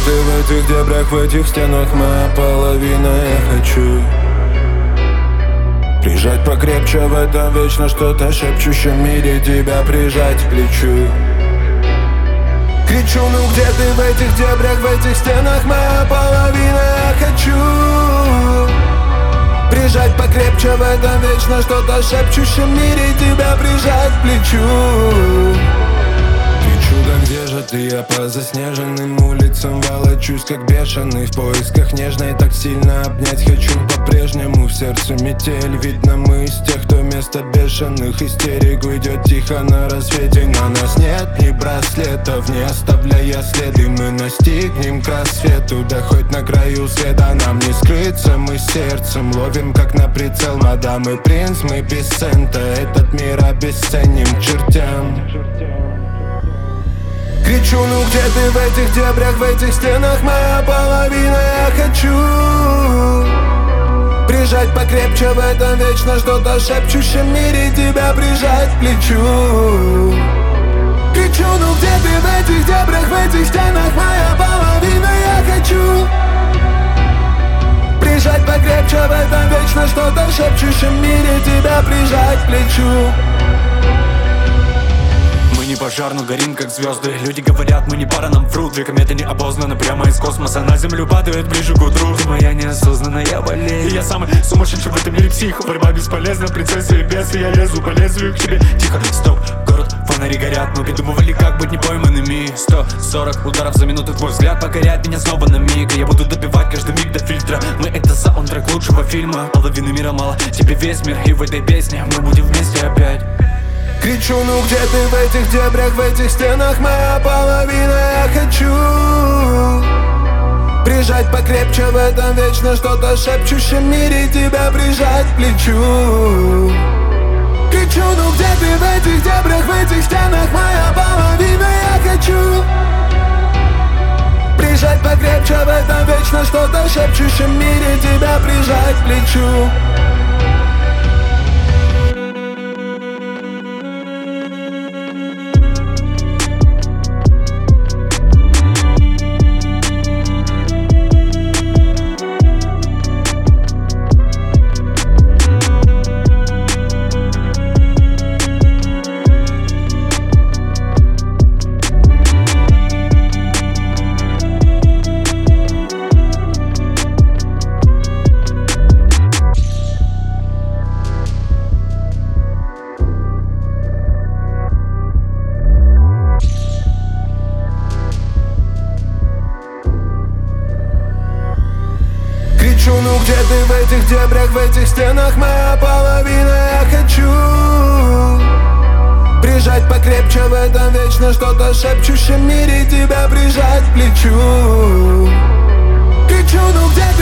ты в этих дебрях, в этих стенах, моя половина, я хочу прижать покрепче в этом вечно что-то шепчущем мире, тебя прижать к плечу. Кричу, ну где ты в этих дебрях, в этих стенах, моя половина, я хочу прижать покрепче в этом вечно что-то шепчущем мире, тебя прижать к плечу. Да где же ты? Я по заснеженным улицам волочусь как бешеный, в поисках нежной, так сильно обнять хочу по-прежнему. В сердце метель, видно мы из тех, кто вместо бешеных истерик уйдет тихо на рассвете. На нас нет ни браслетов, не оставляя следы, мы настигнем к рассвету. Да хоть на краю света нам не скрыться, мы сердцем ловим как на прицел. Мадам и принц, мы без цента, этот мир обесценим к чертям. Кричу, ну где ты в этих дебрях, в этих стенах, моя половина, я хочу прижать покрепче в этом вечно что-то шепчущем мире, тебя прижать к плечу. Кричу, ну где ты в этих дебрях, в этих стенах, моя половина, я хочу прижать покрепче в этом вечно что-то шепчущем мире, тебя прижать к плечу. Не пожар, но горим как звезды. Люди говорят, мы не пара, нам врут. Две кометы неопознаны прямо из космоса на землю падают ближе к утру. Ты моя неосознанная болезнь, я самый сумасшедший в этом мире псих. Борьба бесполезна, принцесса и бес, я лезу по лезвию к тебе. Тихо, стоп, город, фонари горят. Мы придумывали, как быть непойманными. 140 ударов за минуту, твой взгляд покоряет меня снова на миг. Я буду добивать каждый миг до фильтра. Мы это саундтрек лучшего фильма. Половины мира мало, тебе весь мир. И в этой песне мы будем вместе опять. Кричу, ну где ты в этих дебрях, в этих стенах, моя половина, я хочу прижать покрепче в этом вечно что-то шепчущем мире, тебя прижать к плечу. Кричу, ну где ты в этих дебрях, в этих стенах, моя половина, я хочу прижать покрепче в этом вечно что-то шепчущем мире, тебя прижать к плечу. Ну где ты в этих дебрях, в этих стенах, моя половина, я хочу прижать покрепче в этом вечно что-то шепчущем мире, тебя прижать к плечу. Кричу, ну где